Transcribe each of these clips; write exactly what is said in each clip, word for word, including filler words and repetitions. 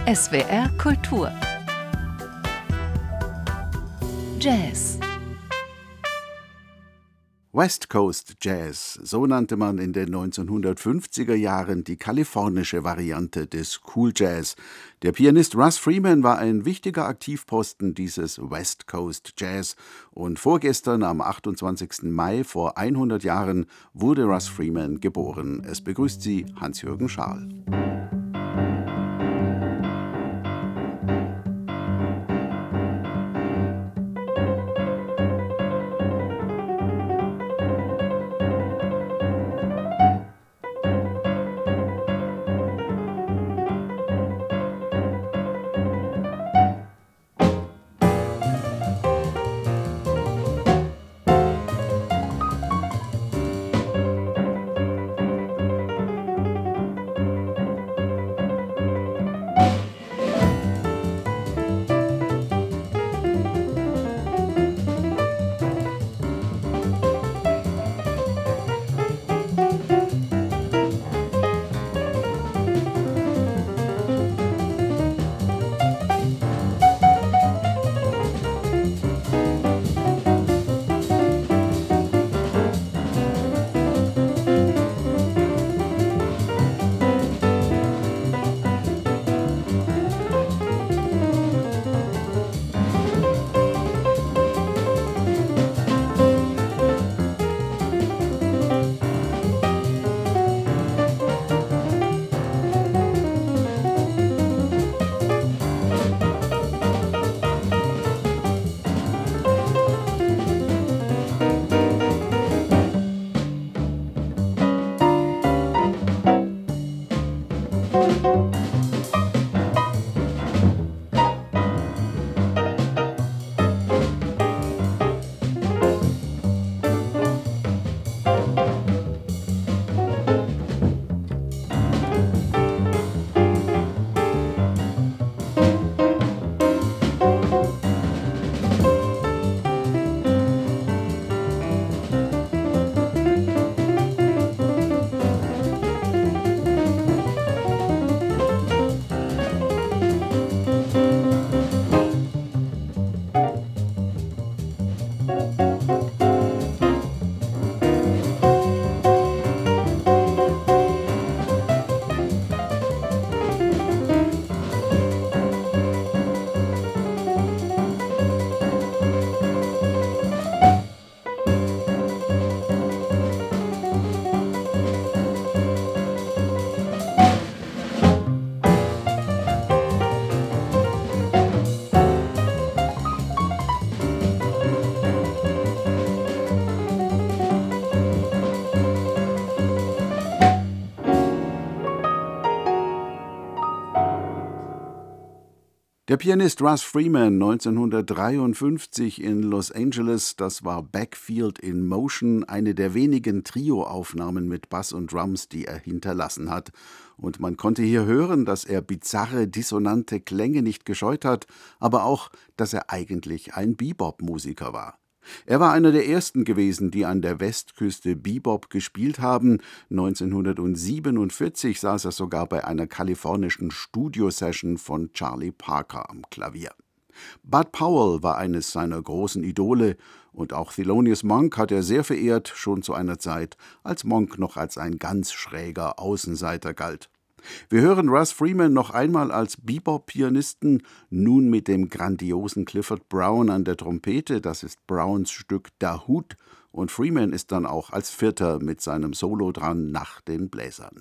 S W R Kultur Jazz. West Coast Jazz, so nannte man in den neunzehnhundertfünfziger Jahren die kalifornische Variante des Cool Jazz. Der Pianist Russ Freeman war ein wichtiger Aktivposten dieses West Coast Jazz und vorgestern am achtundzwanzigsten Mai vor hundert Jahren wurde Russ Freeman geboren. Es begrüßt Sie Hans-Jürgen Schaal. Der Pianist Russ Freeman, neunzehnhundertdreiundfünfzig in Los Angeles, das war Backfield in Motion, eine der wenigen Trio-Aufnahmen mit Bass und Drums, die er hinterlassen hat. Und man konnte hier hören, dass er bizarre, dissonante Klänge nicht gescheut hat, aber auch, dass er eigentlich ein Bebop-Musiker war. Er war einer der ersten gewesen, die an der Westküste Bebop gespielt haben. neunzehnhundertsiebenundvierzig saß er sogar bei einer kalifornischen Studio-Session von Charlie Parker am Klavier. Bud Powell war eines seiner großen Idole und auch Thelonious Monk hat er sehr verehrt, schon zu einer Zeit, als Monk noch als ein ganz schräger Außenseiter galt. Wir hören Russ Freeman noch einmal als Bebop-Pianisten, nun mit dem grandiosen Clifford Brown an der Trompete, das ist Browns Stück Dahoud, und Freeman ist dann auch als Vierter mit seinem Solo dran nach den Bläsern.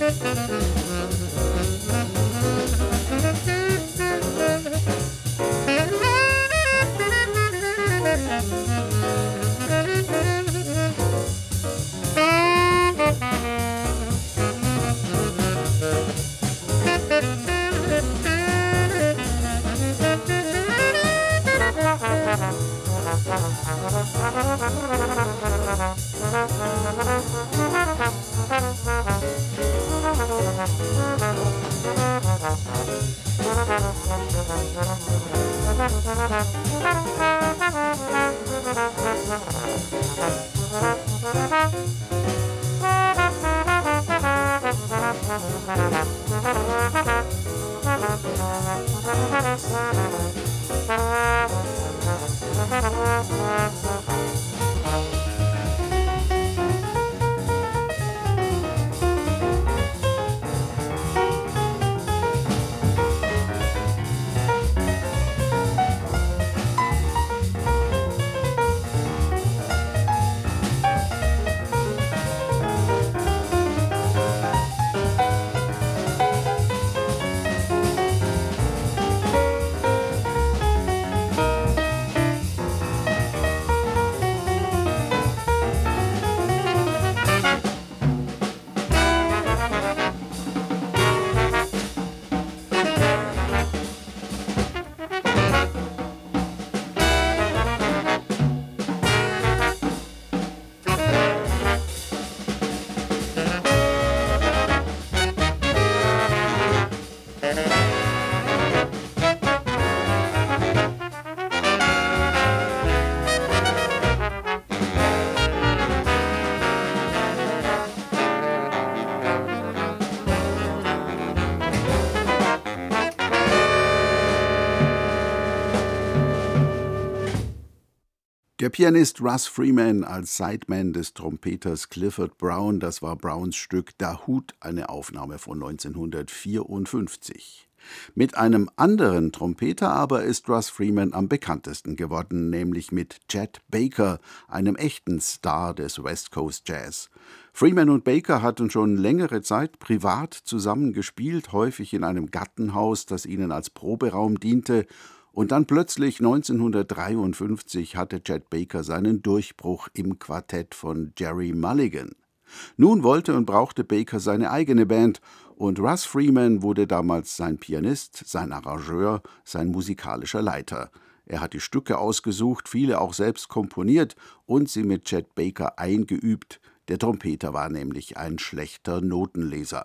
Der Pianist Russ Freeman als Sideman des Trompeters Clifford Brown, das war Browns Stück Dahut, eine Aufnahme von neunzehnhundertvierundfünfzig. Mit einem anderen Trompeter aber ist Russ Freeman am bekanntesten geworden, nämlich mit Chet Baker, einem echten Star des West Coast Jazz. Freeman und Baker hatten schon längere Zeit privat zusammen gespielt, häufig in einem Gartenhaus, das ihnen als Proberaum diente. Und dann plötzlich neunzehnhundertdreiundfünfzig hatte Chet Baker seinen Durchbruch im Quartett von Gerry Mulligan. Nun wollte und brauchte Baker seine eigene Band und Russ Freeman wurde damals sein Pianist, sein Arrangeur, sein musikalischer Leiter. Er hat die Stücke ausgesucht, viele auch selbst komponiert und sie mit Chet Baker eingeübt. Der Trompeter war nämlich ein schlechter Notenleser.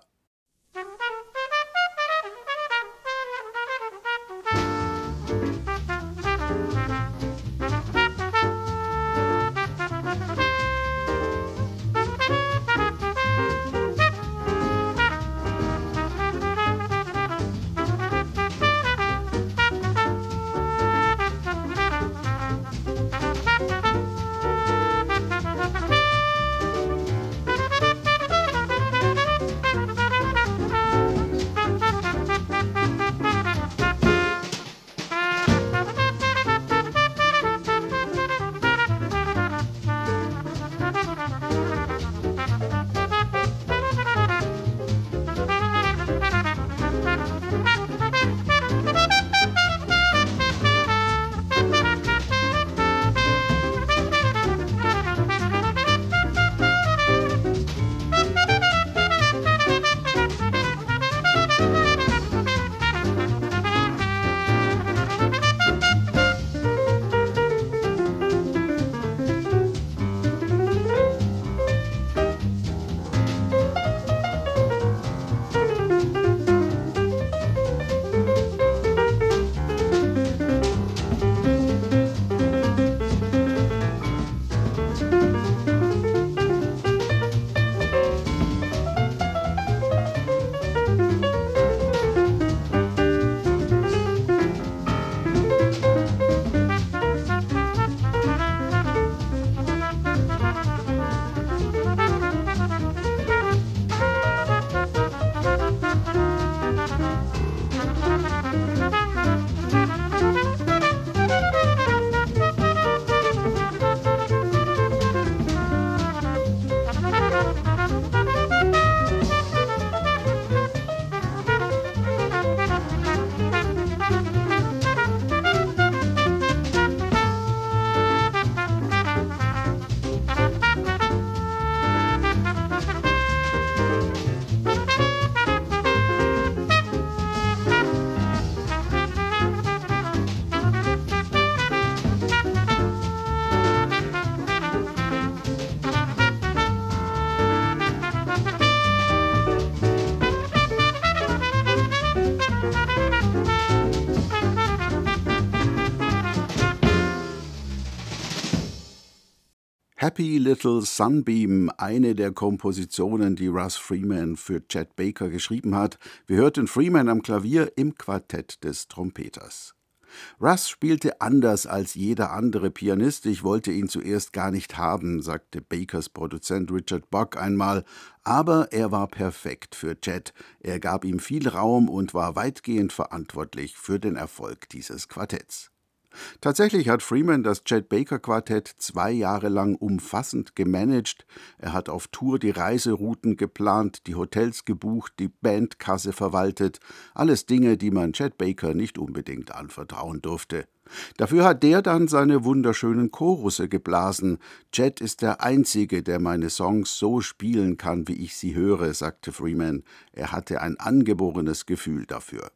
Happy Little Sunbeam, eine der Kompositionen, die Russ Freeman für Chet Baker geschrieben hat. Wir hörten Freeman am Klavier im Quartett des Trompeters. Russ spielte anders als jeder andere Pianist. Ich wollte ihn zuerst gar nicht haben, sagte Bakers Produzent Richard Buck einmal. Aber er war perfekt für Chet. Er gab ihm viel Raum und war weitgehend verantwortlich für den Erfolg dieses Quartetts. Tatsächlich hat Freeman das Chet Baker Quartett zwei Jahre lang umfassend gemanagt. Er hat auf Tour die Reiserouten geplant, die Hotels gebucht, die Bandkasse verwaltet. Alles Dinge, die man Chet Baker nicht unbedingt anvertrauen durfte. Dafür hat der dann seine wunderschönen Chorusse geblasen. Chet ist der Einzige, der meine Songs so spielen kann, wie ich sie höre, sagte Freeman. Er hatte ein angeborenes Gefühl dafür.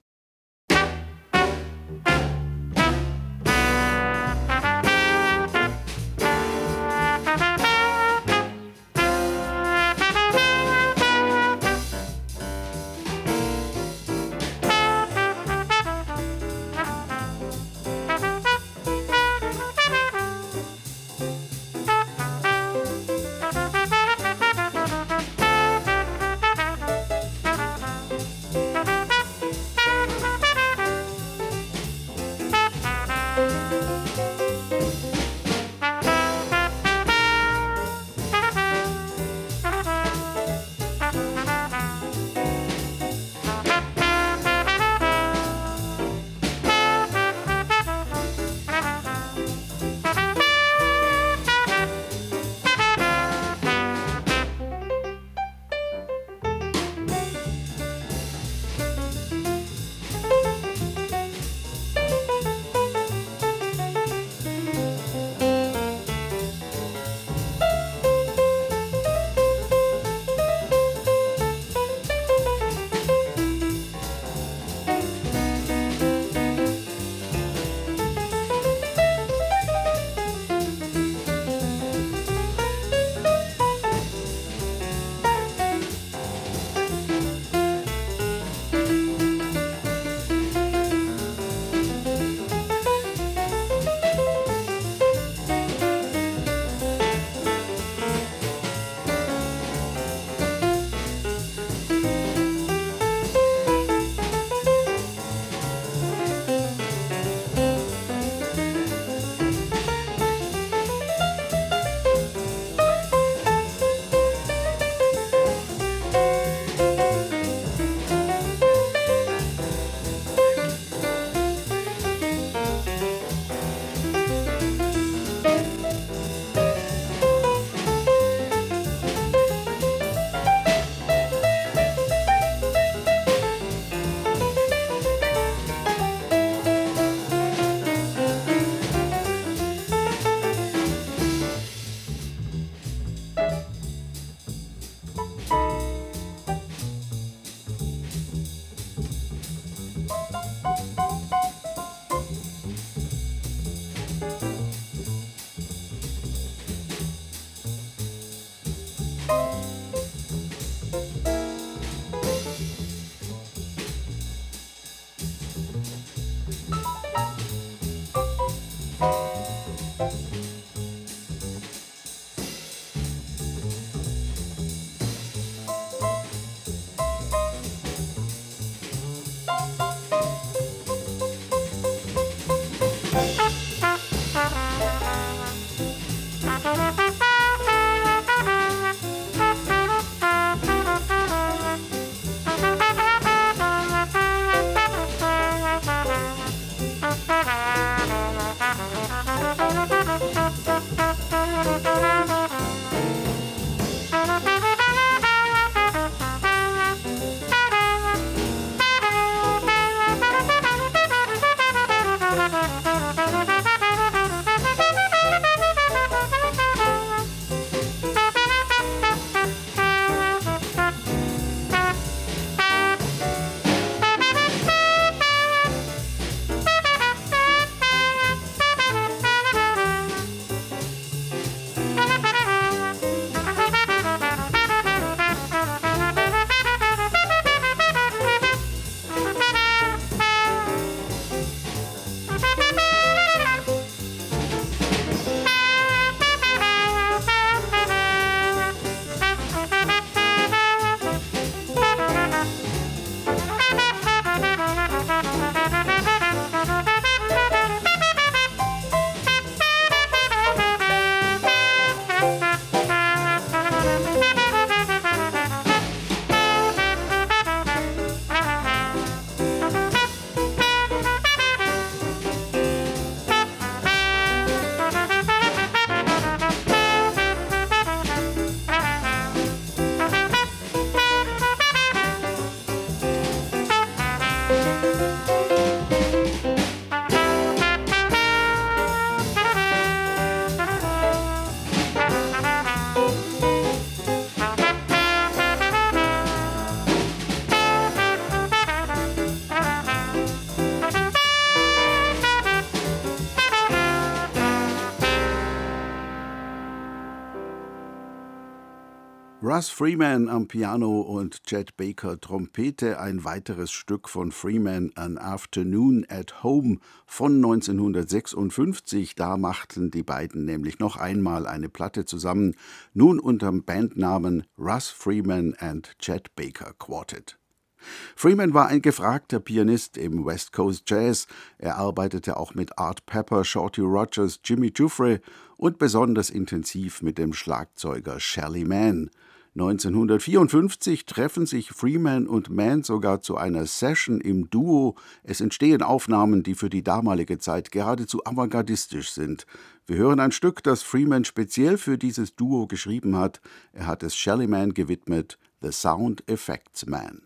Russ Freeman am Piano und Chet Baker Trompete, ein weiteres Stück von Freeman, An Afternoon at Home von neunzehnhundertsechsundfünfzig. Da machten die beiden nämlich noch einmal eine Platte zusammen, nun unterm Bandnamen Russ Freeman and Chet Baker Quartet. Freeman war ein gefragter Pianist im West Coast Jazz. Er arbeitete auch mit Art Pepper, Shorty Rogers, Jimmy Giuffre und besonders intensiv mit dem Schlagzeuger Shelly Manne. neunzehnhundertvierundfünfzig treffen sich Freeman und Manne sogar zu einer Session im Duo. Es entstehen Aufnahmen, die für die damalige Zeit geradezu avantgardistisch sind. Wir hören ein Stück, das Freeman speziell für dieses Duo geschrieben hat. Er hat es Shelly Manne gewidmet, The Sound Effects Man.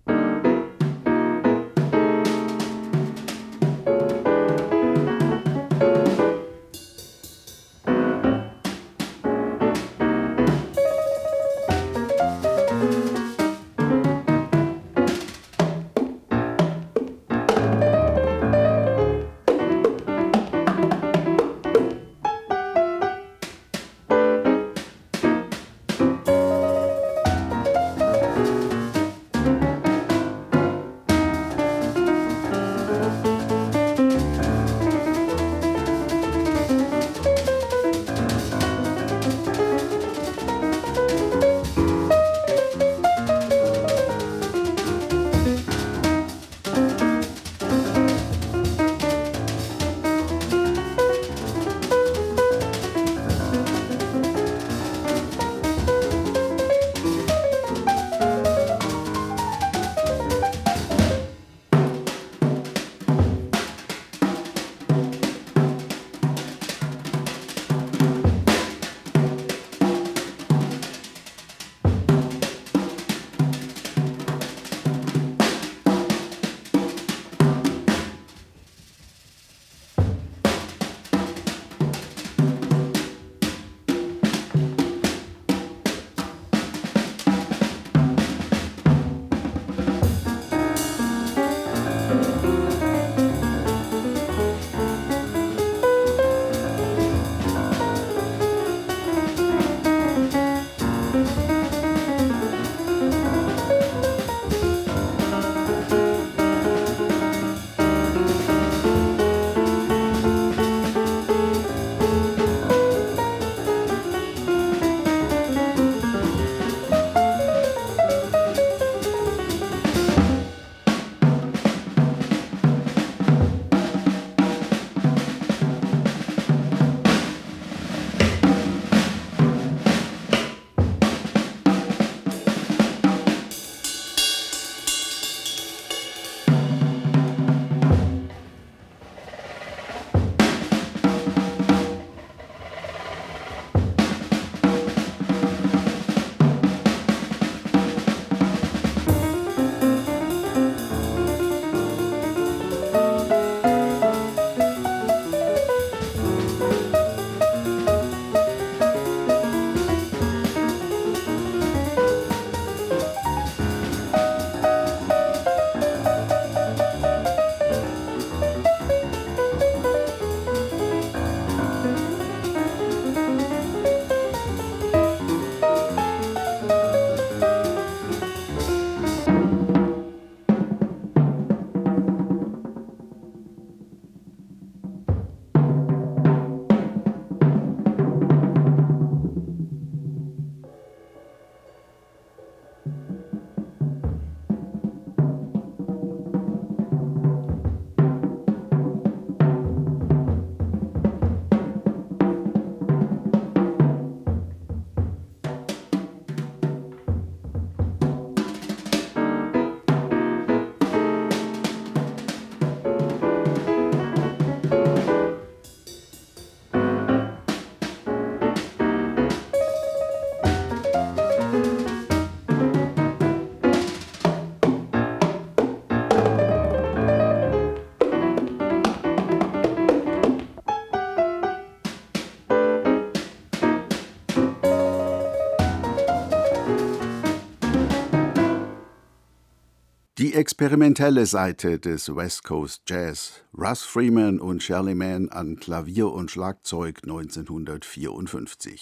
Die experimentelle Seite des West Coast Jazz, Russ Freeman und Shelly Manne an Klavier und Schlagzeug neunzehnhundertvierundfünfzig.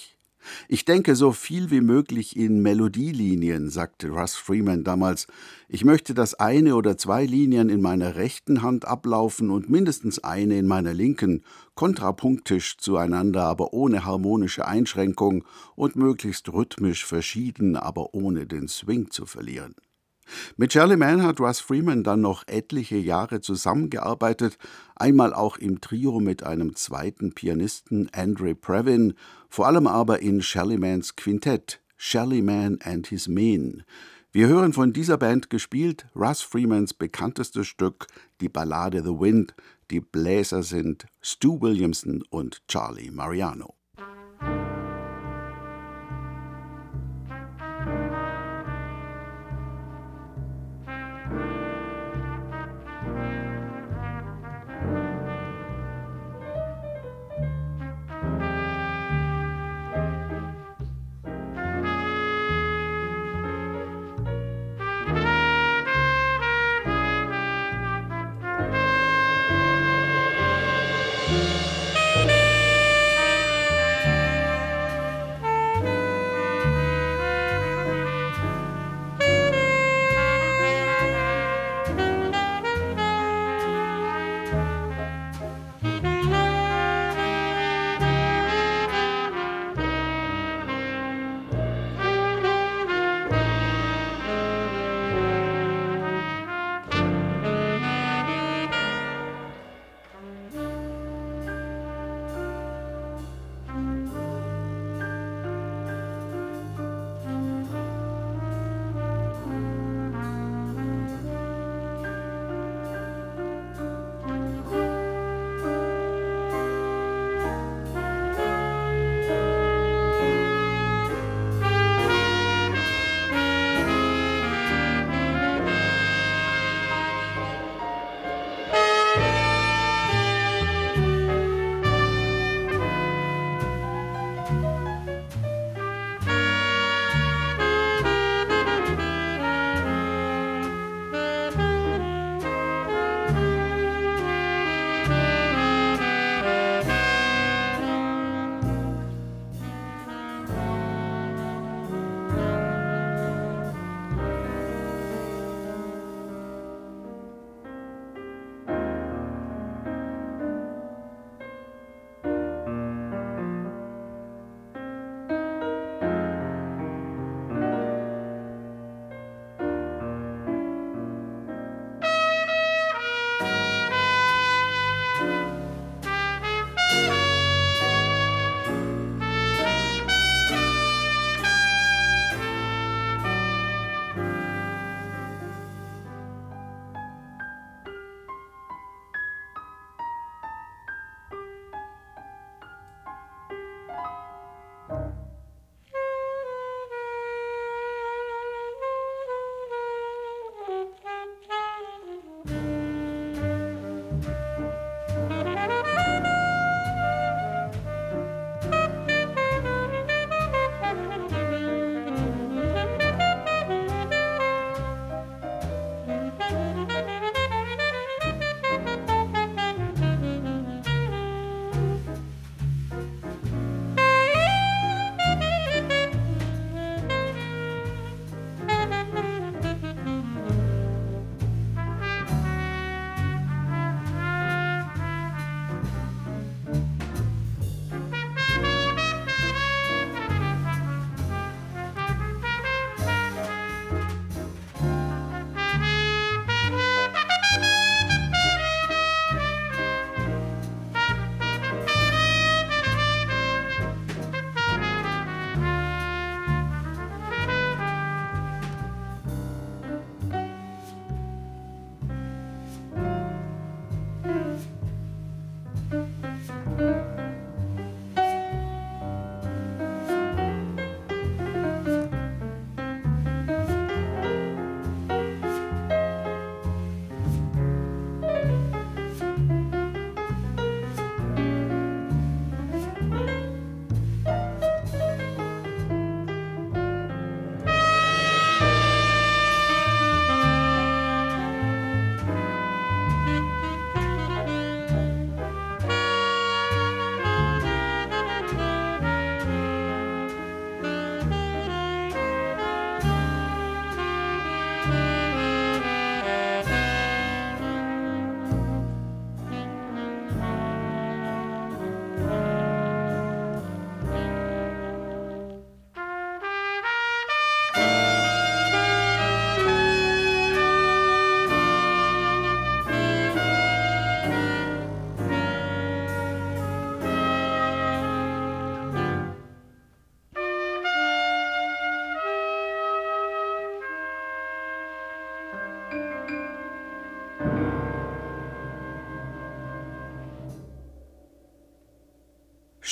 Ich denke so viel wie möglich in Melodielinien, sagte Russ Freeman damals. Ich möchte, dass eine oder zwei Linien in meiner rechten Hand ablaufen und mindestens eine in meiner linken, kontrapunktisch zueinander, aber ohne harmonische Einschränkung und möglichst rhythmisch verschieden, aber ohne den Swing zu verlieren. Mit Shirley Mann hat Russ Freeman dann noch etliche Jahre zusammengearbeitet, einmal auch im Trio mit einem zweiten Pianisten, Andre Previn, vor allem aber in Shirley Manns Quintett, Shirley Mann and His Men. Wir hören von dieser Band gespielt Russ Freemans bekanntestes Stück, die Ballade The Wind. Die Bläser sind Stu Williamson und Charlie Mariano.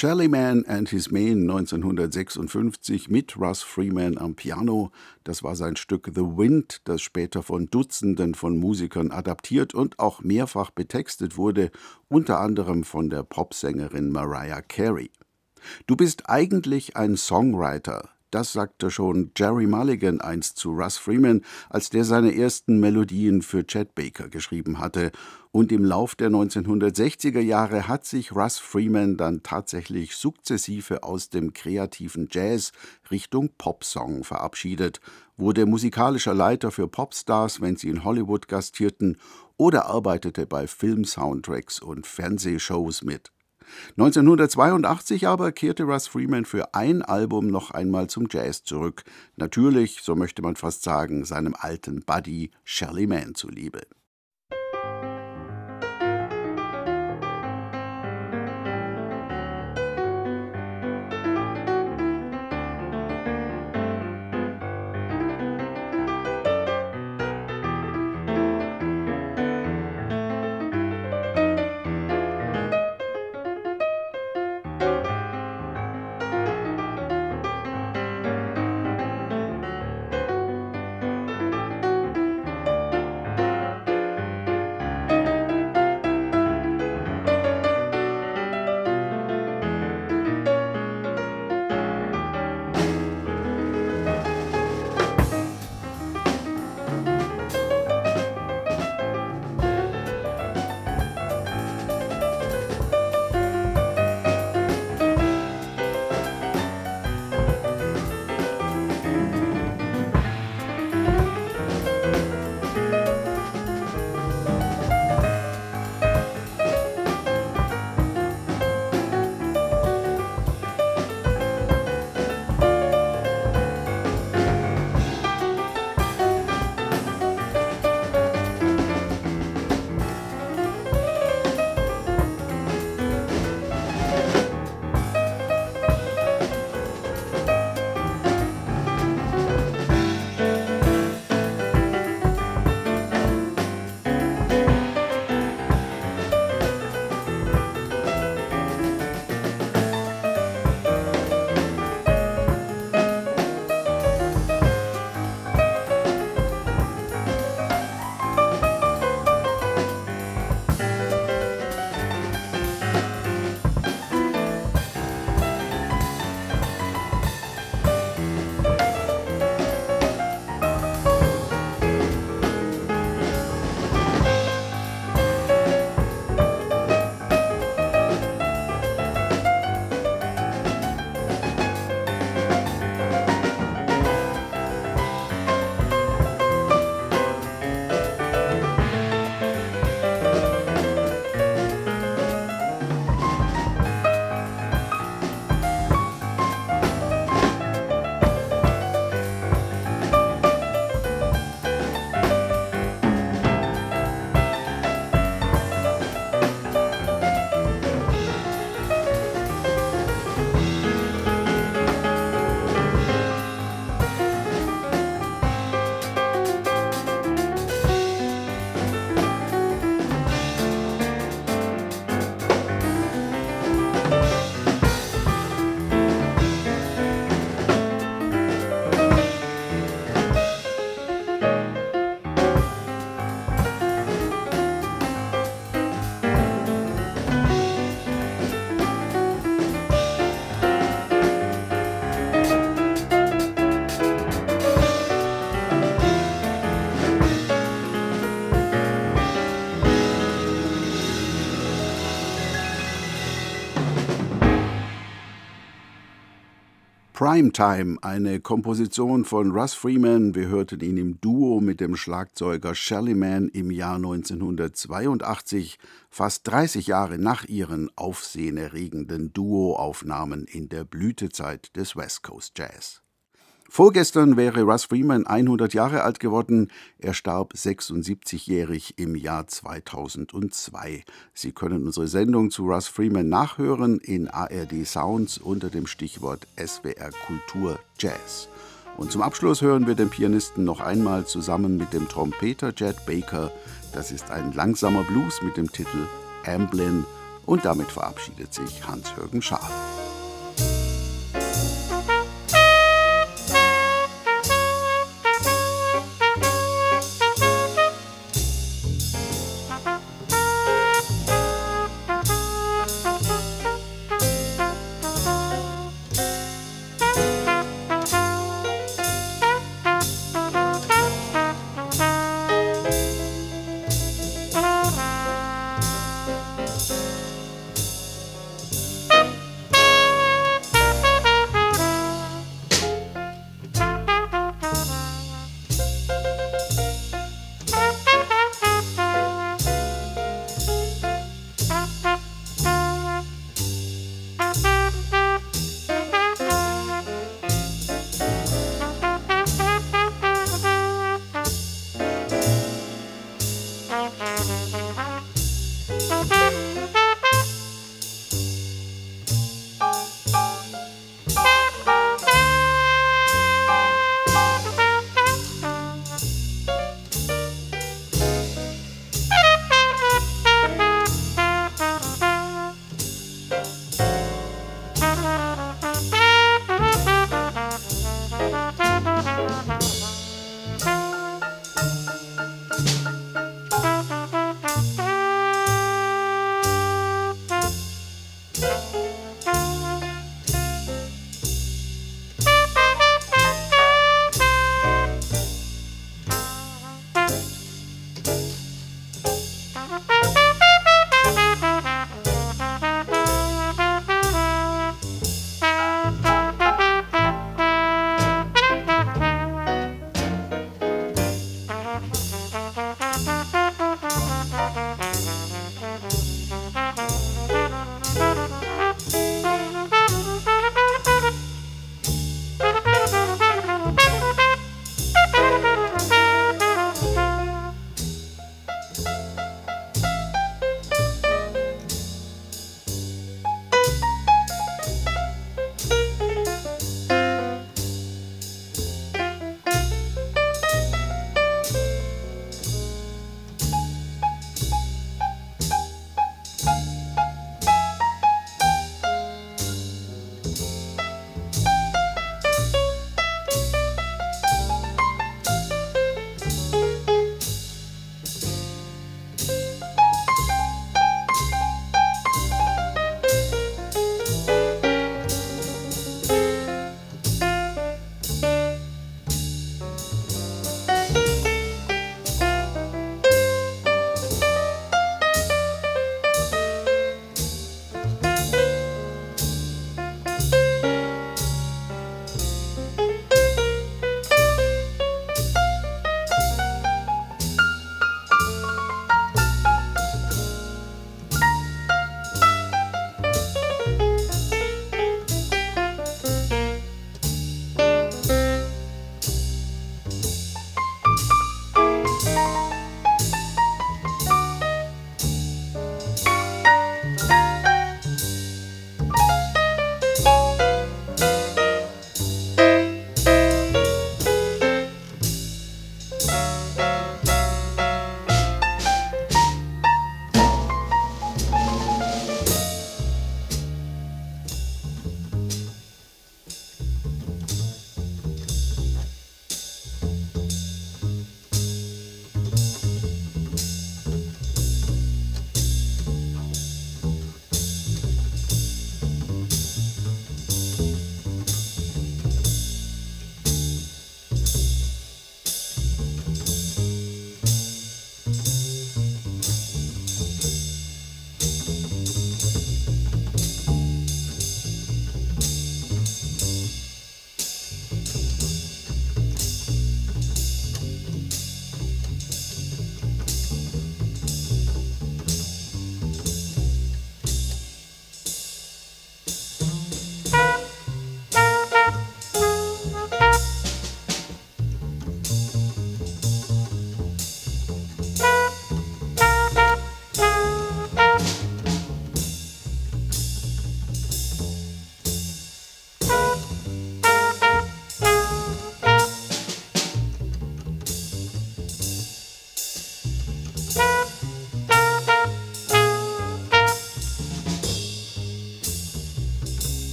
Shelly Man and His Men neunzehnhundertsechsundfünfzig mit Russ Freeman am Piano. Das war sein Stück The Wind, das später von Dutzenden von Musikern adaptiert und auch mehrfach betextet wurde, unter anderem von der Popsängerin Mariah Carey. »Du bist eigentlich ein Songwriter«, das sagte schon Gerry Mulligan einst zu Russ Freeman, als der seine ersten Melodien für Chet Baker geschrieben hatte. Und im Lauf der neunzehnhundertsechziger Jahre hat sich Russ Freeman dann tatsächlich sukzessive aus dem kreativen Jazz Richtung Popsong verabschiedet, wurde musikalischer Leiter für Popstars, wenn sie in Hollywood gastierten, oder arbeitete bei Film-Soundtracks und Fernsehshows mit. neunzehnhundertzweiundachtzig aber kehrte Russ Freeman für ein Album noch einmal zum Jazz zurück. Natürlich, so möchte man fast sagen, seinem alten Buddy Shelly Man zuliebe. Primetime, eine Komposition von Russ Freeman. Wir hörten ihn im Duo mit dem Schlagzeuger Shelly Man im Jahr neunzehnhundertzweiundachtzig, fast dreißig Jahre nach ihren aufsehenerregenden Duoaufnahmen in der Blütezeit des West Coast Jazz. Vorgestern wäre Russ Freeman hundert Jahre alt geworden. Er starb sechsundsiebzigjährig im Jahr zweitausendzwei. Sie können unsere Sendung zu Russ Freeman nachhören in A R D Sounds unter dem Stichwort S W R Kultur Jazz. Und zum Abschluss hören wir den Pianisten noch einmal zusammen mit dem Trompeter Chet Baker. Das ist ein langsamer Blues mit dem Titel Amblin Und damit verabschiedet sich Hans-Jürgen Schaal.